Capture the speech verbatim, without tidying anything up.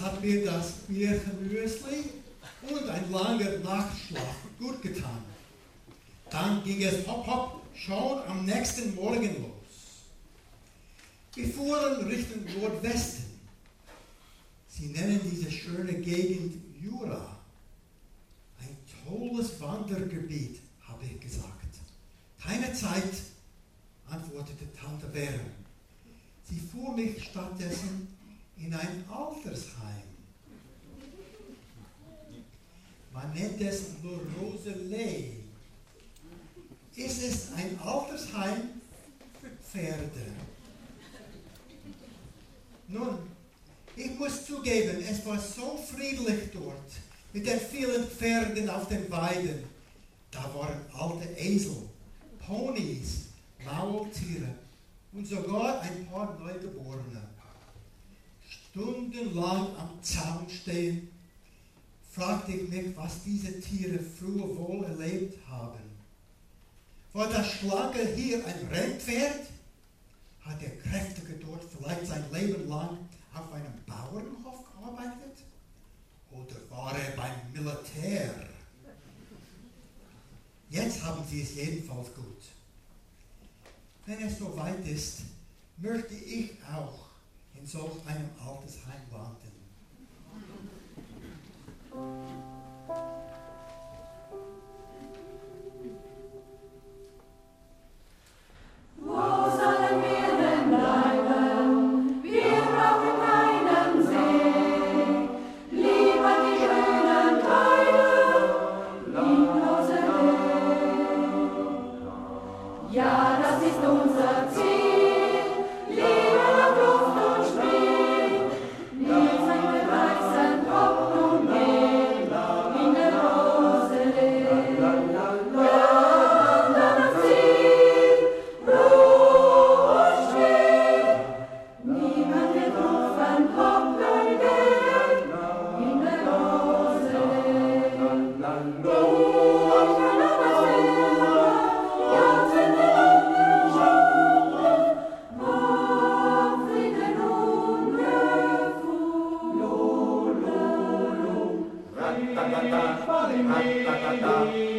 hat mir das Birchenmüsli und ein langer Nachtschlaf gut getan. Dann ging es hopp hopp schon am nächsten Morgen los. Wir fuhren Richtung Nordwesten. Sie nennen diese schöne Gegend Jura. Ein tolles Wandergebiet, habe ich gesagt. Keine Zeit, antwortete Tante Vera. Sie fuhr mich stattdessen in ein Altersheim. Man nennt es Le Roselet. Es ist ein Altersheim für Pferde. Nun, ich muss zugeben, es war so friedlich dort, mit den vielen Pferden auf den Weiden. Da waren alte Esel, Ponys, Maultiere und sogar ein paar Neugeborene. Stundenlang am Zaun stehen, fragte ich mich, was diese Tiere früher wohl erlebt haben. War das Schlange hier ein Rennpferd? Hat der Kräftige dort vielleicht sein Leben lang auf einem Bauernhof gearbeitet? Oder war er beim Militär? Jetzt haben sie es jedenfalls gut. Wenn es so weit ist, möchte ich auch in solch einem Altersheim landen. Wo sollen wir denn bleiben? Wir brauchen keinen See. Lieber die schönen Teile in Roselet. Ja, das ist unser Ziel. Liebe nach Luft und Spiel. Wir sind mit weißen Hoffnung gehen in der Roselet. Ja, dann am Ziel. Ruhe und still. Niemand wird rufen, hoppen gehen in der Roselet. Ruhe und keiner will, ja, sind die langen Schuhe. Auf Frieden und Gefühl. Lo, lo, lo. Ratatata, ratatata.